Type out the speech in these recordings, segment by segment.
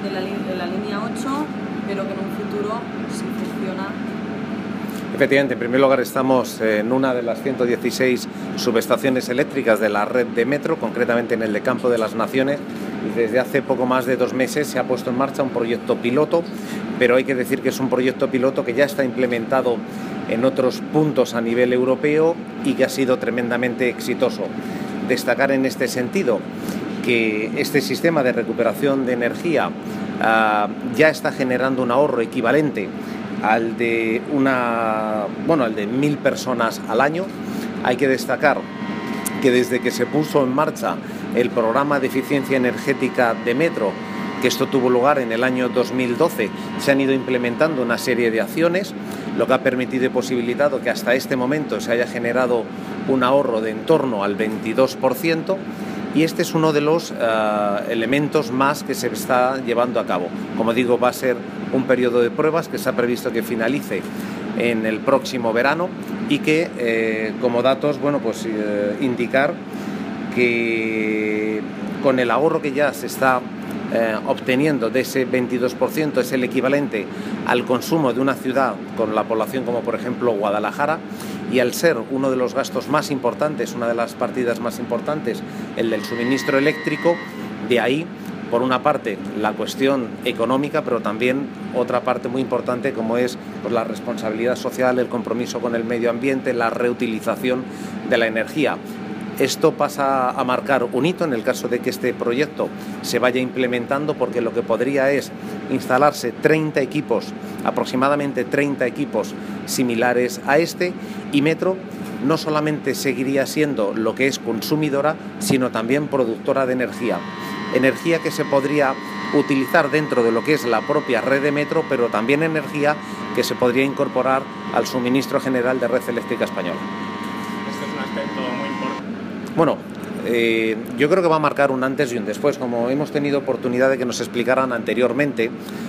de la línea 8, pero que en un futuro, si funciona. Efectivamente, en primer lugar estamos en una de las 116 subestaciones eléctricas de la red de metro, concretamente en el de Campo de las Naciones, y desde hace poco más de 2 meses se ha puesto en marcha un proyecto piloto, pero hay que decir que es un proyecto piloto que ya está implementado en otros puntos a nivel europeo y que ha sido tremendamente exitoso. Destacar en este sentido que este sistema de recuperación de energía ya está generando un ahorro equivalente al de 1.000 personas al año. Hay que destacar que desde que se puso en marcha el programa de eficiencia energética de Metro, que esto tuvo lugar en el año 2012, se han ido implementando una serie de acciones, lo que ha permitido y posibilitado que hasta este momento se haya generado un ahorro de en torno al 22%, y este es uno de los elementos más que se está llevando a cabo. Como digo, va a ser un periodo de pruebas que se ha previsto que finalice en el próximo verano y que, como datos, indicar que con el ahorro que ya se está obteniendo de ese 22% es el equivalente al consumo de una ciudad con la población como por ejemplo Guadalajara, y al ser uno de los gastos más importantes, una de las partidas más importantes, el del suministro eléctrico, de ahí por una parte la cuestión económica, pero también otra parte muy importante como es la responsabilidad social, el compromiso con el medio ambiente, la reutilización de la energía. Esto pasa a marcar un hito en el caso de que este proyecto se vaya implementando, porque lo que podría es instalarse 30 equipos, aproximadamente 30 equipos similares a este, y Metro no solamente seguiría siendo lo que es consumidora, sino también productora de energía. Energía que se podría utilizar dentro de lo que es la propia red de Metro, pero también energía que se podría incorporar al suministro general de red eléctrica española. Este es un aspecto muy importante. Bueno, yo creo que va a marcar un antes y un después. Como hemos tenido oportunidad de que nos explicaran anteriormente,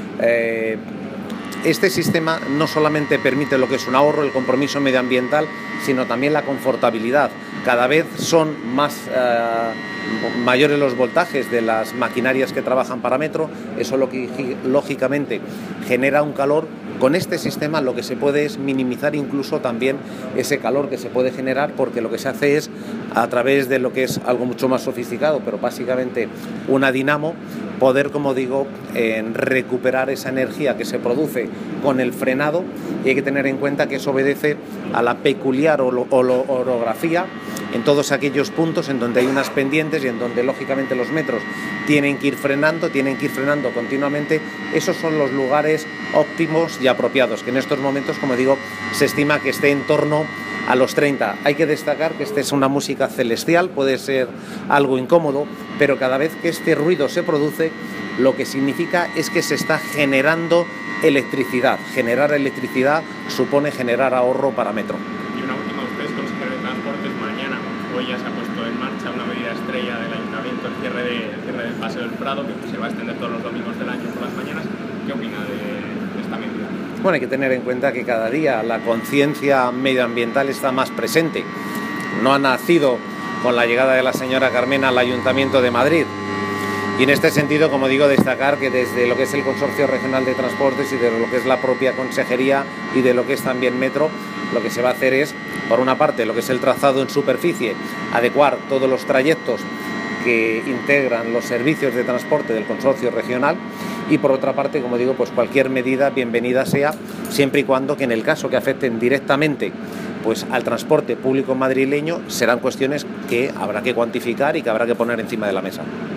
este sistema no solamente permite lo que es un ahorro, el compromiso medioambiental, sino también la confortabilidad. Cada vez son mayores los voltajes de las maquinarias que trabajan para Metro. Eso lógicamente genera un calor. Con este sistema lo que se puede es minimizar incluso también ese calor que se puede generar, porque lo que se hace es, a través de lo que es algo mucho más sofisticado, pero básicamente una dinamo, poder, como digo, recuperar esa energía que se produce con el frenado. Y hay que tener en cuenta que eso obedece a la peculiar orografía en todos aquellos puntos en donde hay unas pendientes y en donde lógicamente los metros tienen que ir frenando continuamente. Esos son los lugares óptimos y apropiados, que en estos momentos, como digo, se estima que esté en torno a los 30. Hay que destacar que esta es una música celestial, puede ser algo incómodo, pero cada vez que este ruido se produce, lo que significa es que se está generando electricidad. Generar electricidad supone generar ahorro para Metro. Y una última, usted es consejero de Transportes. Mañana, hoy ya se ha puesto en marcha una medida estrella del Ayuntamiento, el cierre del Paseo del Prado, que se va a extender todos los domingos del año por las mañanas. ¿Qué opina de esta medida? Bueno, hay que tener en cuenta que cada día la conciencia medioambiental está más presente. No ha nacido con la llegada de la señora Carmena al Ayuntamiento de Madrid. Y en este sentido, como digo, destacar que desde lo que es el Consorcio Regional de Transportes y de lo que es la propia Consejería y de lo que es también Metro, lo que se va a hacer es, por una parte, lo que es el trazado en superficie, adecuar todos los trayectos que integran los servicios de transporte del Consorcio Regional, y por otra parte, como digo, pues cualquier medida bienvenida sea, siempre y cuando que en el caso que afecten directamente pues al transporte público madrileño, serán cuestiones que habrá que cuantificar y que habrá que poner encima de la mesa.